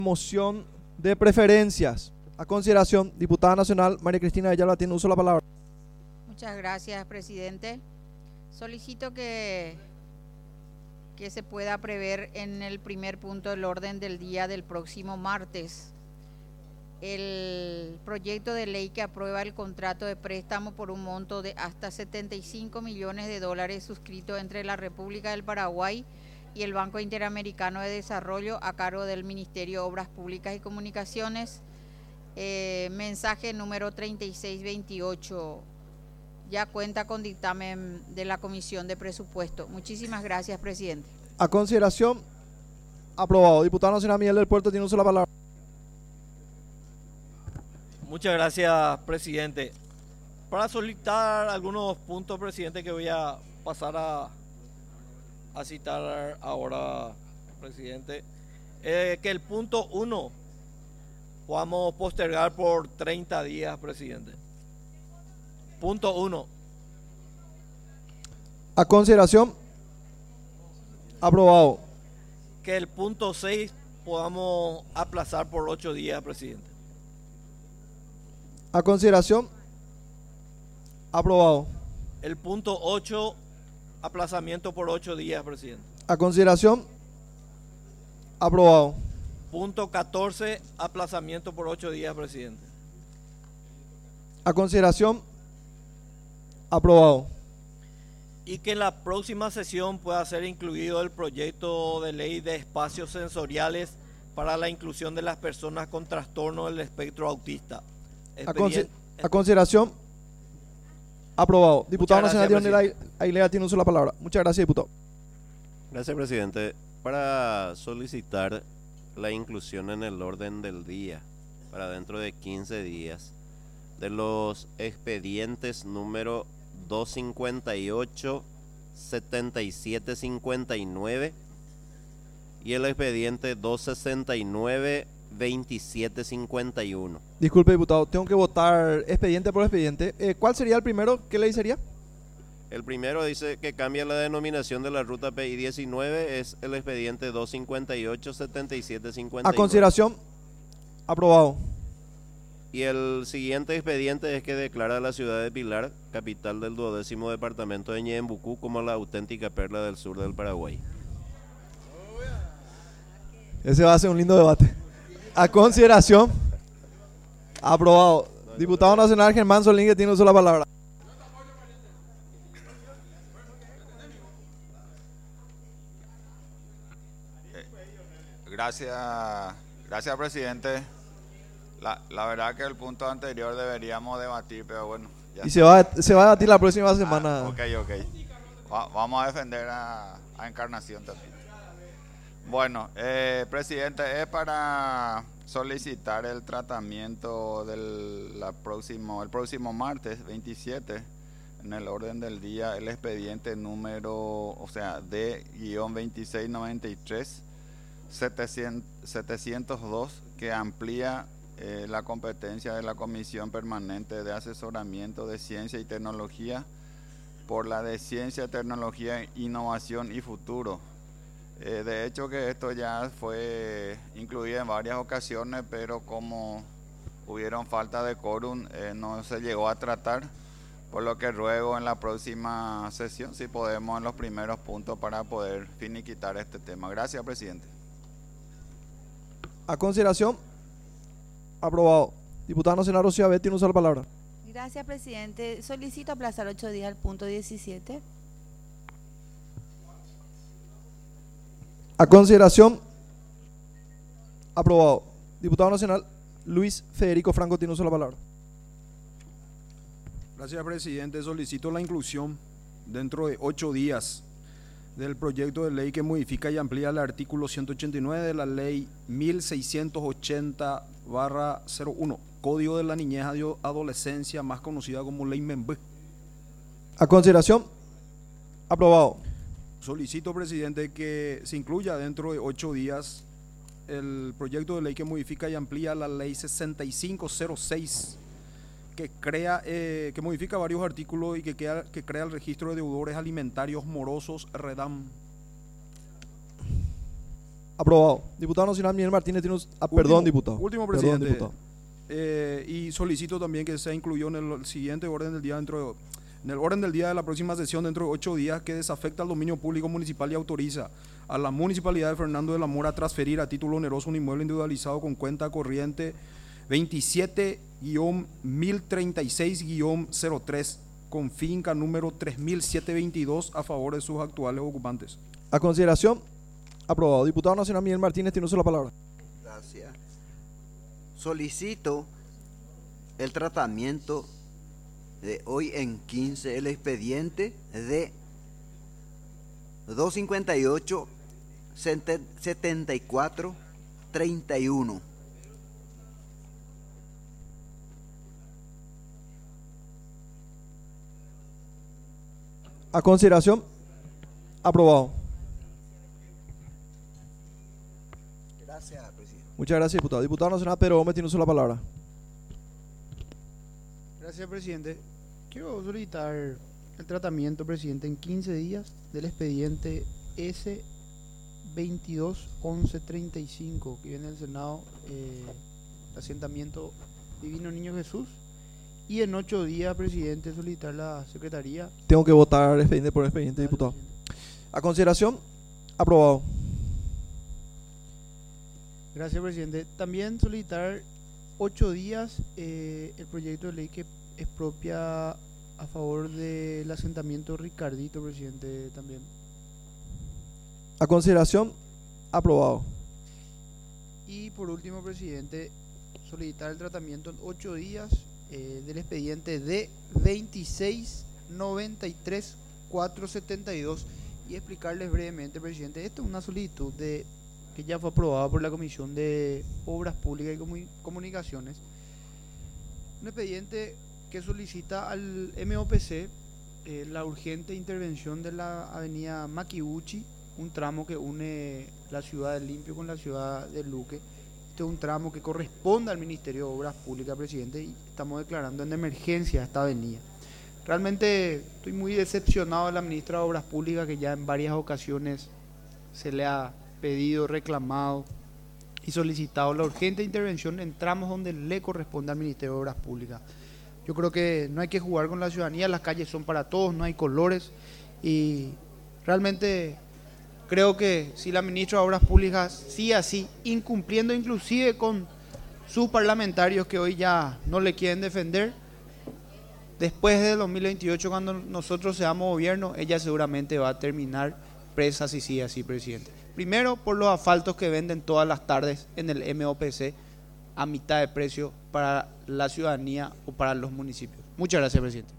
Moción de preferencias. A consideración, diputada nacional María Cristina Ayala, tiene uso de la palabra. Muchas gracias, presidente. Solicito que se pueda prever en el primer punto del orden del día del próximo martes el proyecto de ley que aprueba el contrato de préstamo por un monto de hasta 75 millones de dólares suscrito entre la República del Paraguay y el Banco Interamericano de Desarrollo a cargo del Ministerio de Obras Públicas y Comunicaciones. Mensaje número 3628. Ya cuenta con dictamen de la Comisión de Presupuesto. Muchísimas gracias, presidente. A consideración, aprobado. Diputado nacional Miguel del Puerto, tiene uso de la palabra. Muchas gracias, presidente. Para solicitar algunos puntos, presidente, que voy a pasar a citar ahora, presidente, que el punto 1 podamos postergar por 30 días, presidente. Punto 1. A consideración, aprobado. Que el punto 6 podamos aplazar por 8 días, presidente. A consideración, aprobado. El punto 8, aplazamiento por 8 días, presidente. A consideración, aprobado. Punto 14, aplazamiento por 8 días, presidente. A consideración, aprobado. Y que en la próxima sesión pueda ser incluido el proyecto de ley de espacios sensoriales para la inclusión de las personas con trastorno del espectro autista. A consideración, aprobado. Diputado nacional gracias, Dionel Ailea, tiene uso de la palabra. Muchas gracias, diputado. Gracias, presidente. Para solicitar la inclusión en el orden del día, para dentro de 15 días, de los expedientes número 258, 7759 y el expediente 269, 2751. Disculpe, diputado, tengo que votar expediente por expediente. ¿Cuál sería el primero? ¿Qué ley sería? El primero dice que cambia la denominación de la ruta PI 19, es el expediente 258, 7751. A consideración, aprobado. Y el siguiente expediente es que declara a la ciudad de Pilar, capital del 12º departamento de Ñembucú, como la auténtica perla del sur del Paraguay. Ese va a ser un lindo debate. A consideración, aprobado. Diputado nacional Germán Solín, que tiene uso de la palabra. Gracias, presidente. La verdad que el punto anterior deberíamos debatir, pero bueno. Y se va a debatir la próxima semana. Ok. Vamos a defender a Encarnación también. Bueno, presidente, es para solicitar el tratamiento el próximo martes 27, en el orden del día, el expediente número, D-2693, 702, que amplía la competencia de la Comisión Permanente de Asesoramiento de Ciencia y Tecnología por la de Ciencia, Tecnología, Innovación y Futuro. De hecho que esto ya fue incluido en varias ocasiones, pero como hubieron falta de quórum, no se llegó a tratar, por lo que ruego en la próxima sesión si podemos en los primeros puntos para poder finiquitar este tema. Gracias, presidente. A consideración, aprobado. Diputado nacional Rocío Abet, tiene uso de la palabra. Gracias, presidente. Solicito aplazar 8 días al punto 17. A consideración, aprobado. Diputado nacional Luis Federico Franco, tiene uso de la palabra. Gracias, presidente. Solicito la inclusión dentro de 8 días del proyecto de ley que modifica y amplía el artículo 189 de la ley 1680/01, Código de la Niñez y Adolescencia, más conocida como Ley Membe. A consideración, aprobado. Solicito, presidente, que se incluya dentro de 8 días el proyecto de ley que modifica y amplía la ley 6506, que modifica varios artículos y que crea el registro de deudores alimentarios morosos, REDAM. Aprobado. Diputado Nacional Miguel Martínez tiene perdón, diputado. Último, Perdón, presidente. diputado. Y solicito también que se incluyó en el siguiente orden del día en el orden del día de la próxima sesión dentro de 8 días, que desafecta al dominio público municipal y autoriza a la Municipalidad de Fernando de la Mora a transferir a título oneroso un inmueble individualizado con cuenta corriente 27-1036-03 con finca número 3722 a favor de sus actuales ocupantes. A consideración, aprobado. Diputado Nacional Miguel Martínez tiene uso de la palabra. Gracias. Solicito el tratamiento de hoy en 15, el expediente de 258 74 31. A consideración, aprobado. Gracias, presidente. Muchas gracias, diputado. Diputado Nacional Pedro Gómez tiene uso de la palabra. Gracias, presidente. Quiero solicitar el tratamiento, presidente, en 15 días del expediente S221135 que viene del Senado, asentamiento Divino Niño Jesús. Y en 8 días, presidente, solicitar la Secretaría. Tengo que votar expediente por expediente, diputado. A consideración, aprobado. Gracias, presidente. También solicitar 8 días el proyecto de ley que expropia a favor del asentamiento Ricardito, presidente, también. A consideración, aprobado. Y por último, presidente, solicitar el tratamiento en 8 días del expediente de 2693-472 y explicarles brevemente, presidente, esto es una solicitud que ya fue aprobada por la Comisión de Obras Públicas y Comunicaciones, un expediente que solicita al MOPC la urgente intervención de la avenida Makiuchi, un tramo que une la ciudad de Limpio con la ciudad de Luque. Este es un tramo que corresponde al Ministerio de Obras Públicas, presidente, y estamos declarando en emergencia esta avenida. Realmente estoy muy decepcionado de la ministra de Obras Públicas, que ya en varias ocasiones se le ha pedido, reclamado y solicitado la urgente intervención en tramos donde le corresponde al Ministerio de Obras Públicas. Yo creo que no hay que jugar con la ciudadanía, las calles son para todos, no hay colores, y realmente creo que si la ministra de Obras Públicas sigue así, incumpliendo inclusive con sus parlamentarios que hoy ya no le quieren defender, después de 2028, cuando nosotros seamos gobierno, ella seguramente va a terminar presa si sigue así, presidente. Primero, por los asfaltos que venden todas las tardes en el MOPC a mitad de precio para la ciudadanía o para los municipios. Muchas gracias, presidente.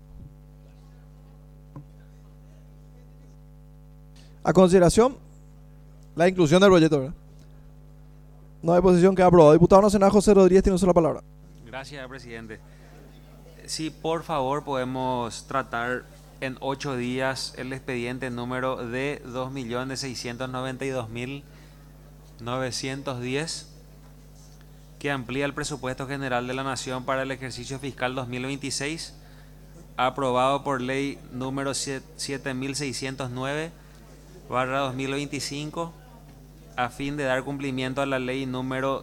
A consideración, la inclusión del proyecto, ¿verdad? No hay posición, queda aprobado. Diputado Nacional José Rodríguez tiene uso de la palabra. Gracias, presidente. Sí, por favor, podemos tratar en 8 días el expediente número de 2.692.910, que amplía el presupuesto general de la Nación para el ejercicio fiscal 2026, aprobado por ley número 7609/2025, a fin de dar cumplimiento a la ley número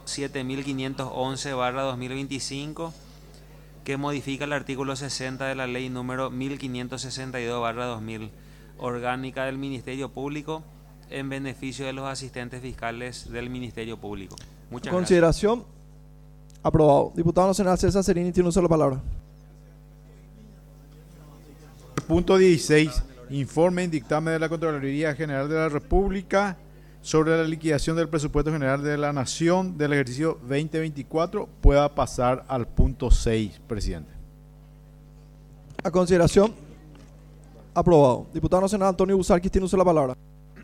7511/2025, que modifica el artículo 60 de la ley número 1562/2000, orgánica del Ministerio Público, en beneficio de los asistentes fiscales del Ministerio Público. Muchas Consideración, aprobado. Diputado Nacional César Cerini tiene uso de la palabra. Punto 16. Informe en dictamen de la Contraloría General de la República sobre la liquidación del presupuesto general de la Nación del ejercicio 2024 pueda pasar al punto 6, presidente. A consideración, aprobado. Diputado Nacional Antonio Busarquis tiene uso de la palabra.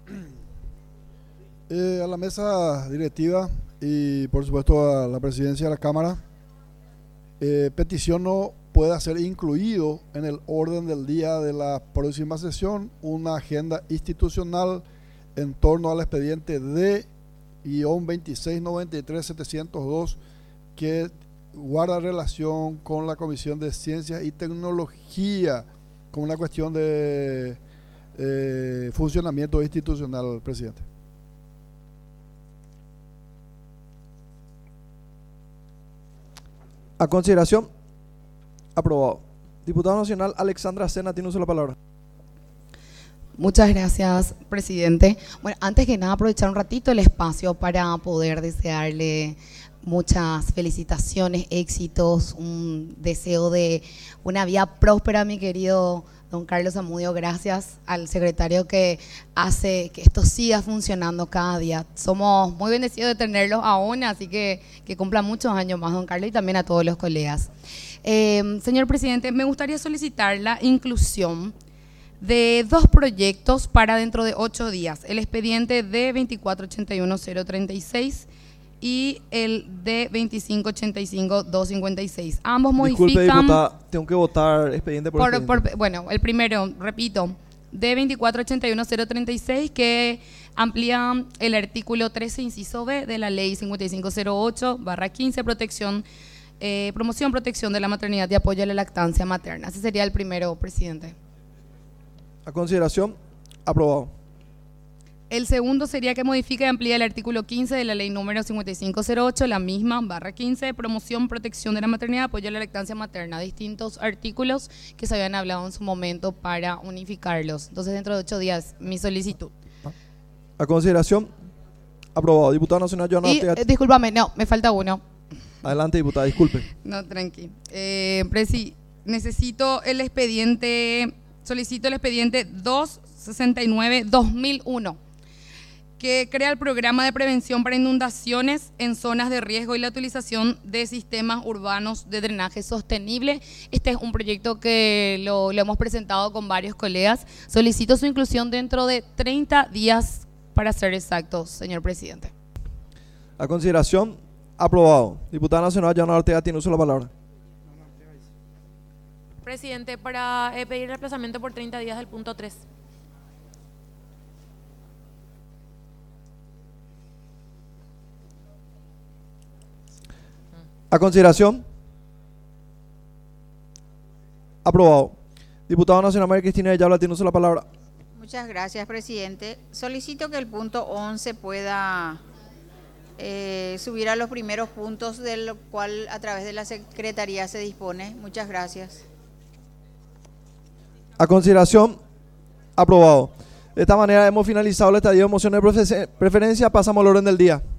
A la mesa directiva y por supuesto a la presidencia de la Cámara, petición no pueda ser incluido en el orden del día de la próxima sesión una agenda institucional en torno al expediente D-2693-702 que guarda relación con la Comisión de Ciencias y Tecnología, con una cuestión de funcionamiento institucional, presidente. A consideración, aprobado. Diputado Nacional Alexandra Sena tiene uso de la palabra. Muchas gracias, presidente. Bueno, antes que nada, aprovechar un ratito el espacio para poder desearle muchas felicitaciones, éxitos, un deseo de una vida próspera a mi querido don Carlos Zamudio. Gracias al secretario que hace que esto siga funcionando cada día. Somos muy bendecidos de tenerlos aún, así que cumpla muchos años más, don Carlos, y también a todos los colegas. Señor presidente, me gustaría solicitar la inclusión de dos proyectos para dentro de 8 días. El expediente de 2481-036 y el de 2585-256. Ambos modifican... Disculpe, diputada, tengo que votar expediente por expediente. Bueno, el primero, repito, de 2481-036, que amplía el artículo 13, inciso B, de la ley 5508/15, promoción, protección de la maternidad y apoyo a la lactancia materna. Ese sería el primero, presidente. A consideración, aprobado. El segundo sería que modifica y amplía el artículo 15 de la ley número 5508, la misma, /15, promoción, protección de la maternidad, apoyo a la lactancia materna. Distintos artículos que se habían hablado en su momento para unificarlos. Entonces, dentro de 8 días, mi solicitud. A consideración, aprobado. Diputado Nacional Joana Ortega. Discúlpame, no, me falta uno. Adelante, diputada, disculpe. No, tranqui. Necesito el expediente... Solicito el expediente 269-2001, que crea el programa de prevención para inundaciones en zonas de riesgo y la utilización de sistemas urbanos de drenaje sostenible. Este es un proyecto que lo hemos presentado con varios colegas. Solicito su inclusión dentro de 30 días, para ser exactos, señor presidente. A consideración, aprobado. Diputada Nacional Joana Ortega tiene uso de la palabra. Presidente, para pedir reemplazamiento por 30 días del punto 3. A consideración, aprobado. Diputado Nacional María Cristina Ayala tiene uso de la palabra. Muchas gracias, presidente. Solicito que el punto 11 pueda subir a los primeros puntos, del cual a través de la Secretaría se dispone. Muchas gracias. A consideración, aprobado. De esta manera hemos finalizado el estadio de mociones de preferencia. Pasamos al orden del día.